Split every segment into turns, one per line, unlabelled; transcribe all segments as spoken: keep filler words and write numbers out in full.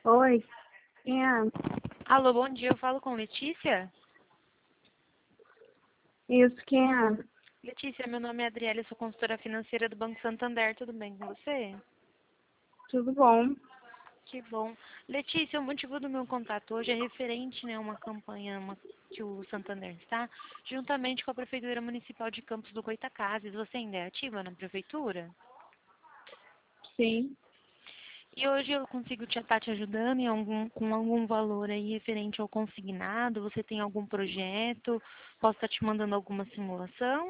Oi, quem é?
Alô, bom dia. Eu falo com Letícia?
Isso, quem é?
Letícia, meu nome é Adriele, eu sou consultora financeira do Banco Santander. Tudo bem com você?
Tudo bom?
Que bom. Letícia, o motivo do meu contato hoje é referente, né, a uma campanha uma- que o Santander está, juntamente com a Prefeitura Municipal de Campos do Goytacazes. Você ainda é ativa na Prefeitura?
Sim.
E hoje eu consigo te estar te ajudando em algum, com algum valor aí referente ao consignado? Você tem algum projeto? Posso estar te mandando alguma simulação?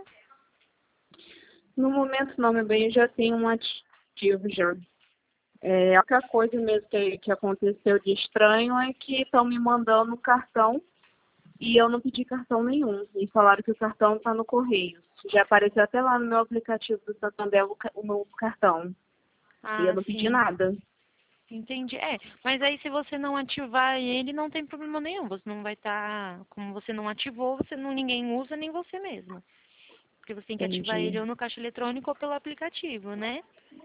No momento não, meu bem, eu já tenho um ativo já. É, a única coisa mesmo que, que aconteceu de estranho é que estão me mandando um cartão e eu não pedi cartão nenhum. E falaram que o cartão está no correio. Já apareceu até lá no meu aplicativo do Santander o, ca- o meu cartão. E eu
Ah,
não pedi
sim.
nada.
Entendi. É, mas aí se você não ativar ele, não tem problema nenhum. Você não vai estar, como você não ativou, você não ninguém usa, nem você mesmo. Porque você tem que ativar ele
Entendi.
ou no caixa eletrônico ou pelo aplicativo, né?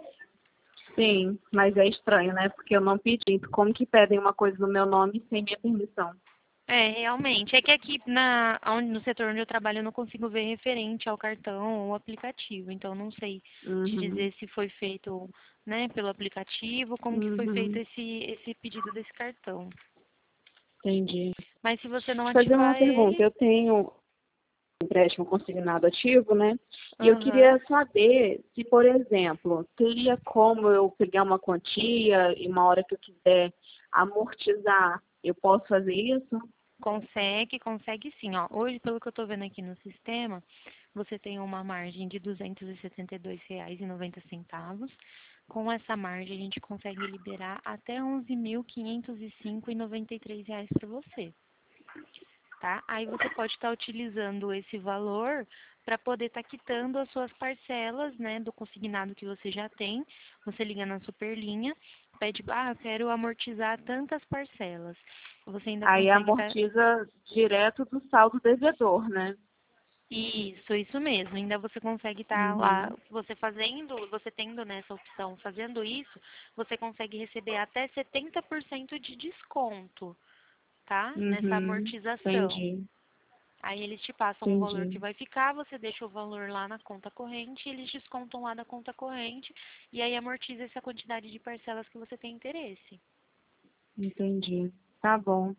Sim, mas é estranho, né? Porque eu não pedi. Como que pedem uma coisa no meu nome sem minha permissão?
É, realmente. É que aqui na, onde- no setor onde eu trabalho eu não consigo ver referente ao cartão ou aplicativo. Então não sei te
Uhum.
dizer se foi feito, né, pelo aplicativo, como que foi feito
Uhum.
esse, esse pedido desse cartão.
Entendi.
Mas se você não
Te fazer uma
ativar
pergunta.
ele,
Eu tenho um empréstimo consignado ativo, né? E eu
aham.
queria saber se, por exemplo, teria como eu pegar uma quantia e uma hora que eu quiser amortizar, eu posso fazer isso?
Consegue, consegue sim. Ó, hoje, pelo que eu estou vendo aqui no sistema, você tem uma margem de duzentos e setenta e dois reais e noventa centavos. Com essa margem, a gente consegue liberar até onze mil quinhentos e cinco e noventa e três reais para você, tá? Aí você pode estar utilizando esse valor para poder estar quitando as suas parcelas, né, do consignado que você já tem. Você liga na Superlinha, pede, ah, eu quero amortizar tantas parcelas. Você ainda
Aí
consegue estar.
amortiza direto do saldo devedor, né?
Isso, isso mesmo. Ainda você consegue estar lá,
Uhum.
você fazendo, você tendo nessa opção, fazendo isso, você consegue receber até setenta por cento de desconto, tá? Nessa
Uhum.
amortização.
Entendi.
Aí eles te passam o valor que
Entendi.
vai ficar, você deixa o valor lá na conta corrente, eles descontam lá da conta corrente e aí amortiza essa quantidade de parcelas que você tem interesse.
Entendi. Tá bom.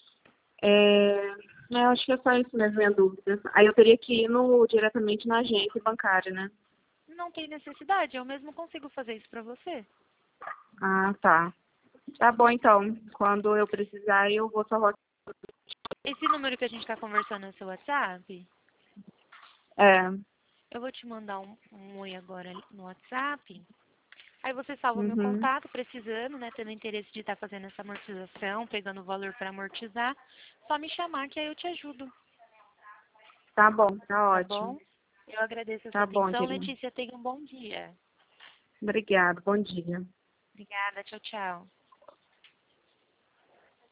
É, eu acho que é só isso mesmo, minha dúvida. Aí eu teria que ir no, diretamente na agência bancária, né?
Não tem necessidade, eu mesmo consigo fazer isso pra você.
Ah, tá. Tá bom, então. Quando eu precisar, eu vou salvar.
Esse número que a gente está conversando é o seu WhatsApp?
É.
Eu vou te mandar um, um oi agora no WhatsApp. Aí você salva o meu
Uhum.
contato, precisando, né, tendo interesse de estar fazendo essa amortização, pegando o valor para amortizar, só me chamar que aí eu te ajudo,
Tá bom, tá
tá
ótimo.
bom? Eu agradeço a sua
Tá bom,
atenção,
querida.
Letícia. Tenha um bom dia.
Obrigada. Bom dia.
Obrigada, tchau, tchau.